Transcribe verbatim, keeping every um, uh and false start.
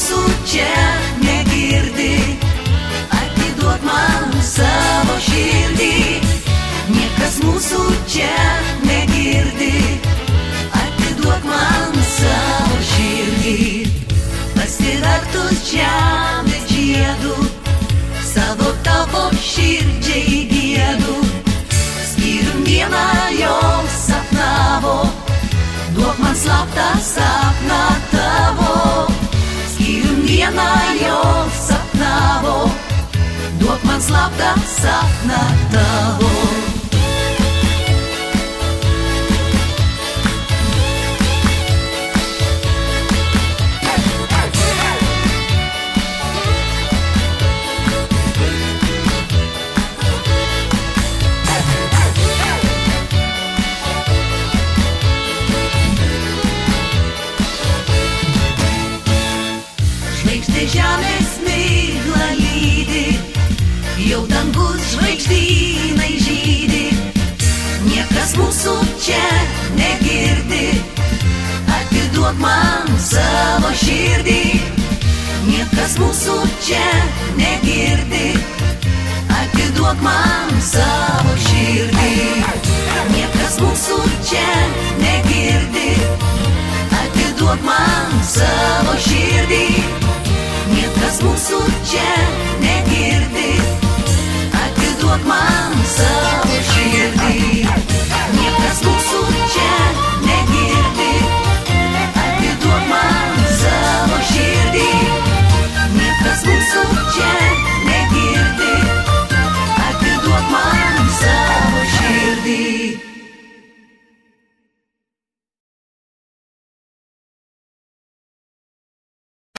mūsų čia negirdi, atiduok man savo širdį. Niekas mūsų čia negirdi, atiduok man savo širdį. Pasivertus žemės žiedu, savo tavo širdžiai giedu. Skyrium dieną jo sapnavo, duok man slaptą sapną tavo. Skyrium dieną jo sapnavo, duok man slaptą sapną tavo. Žvaigždė žemės miglą lydi, jau dangus žvaigždynai žydi. Niekas mūsų čia negirdi, atiduok man savo širdį. Niekas mūsų čia negirdi, atiduok man savo širdį. Niekas mūsų čia negirdi, atiduok man savo širdį. Niekas mūsų čia negirdi,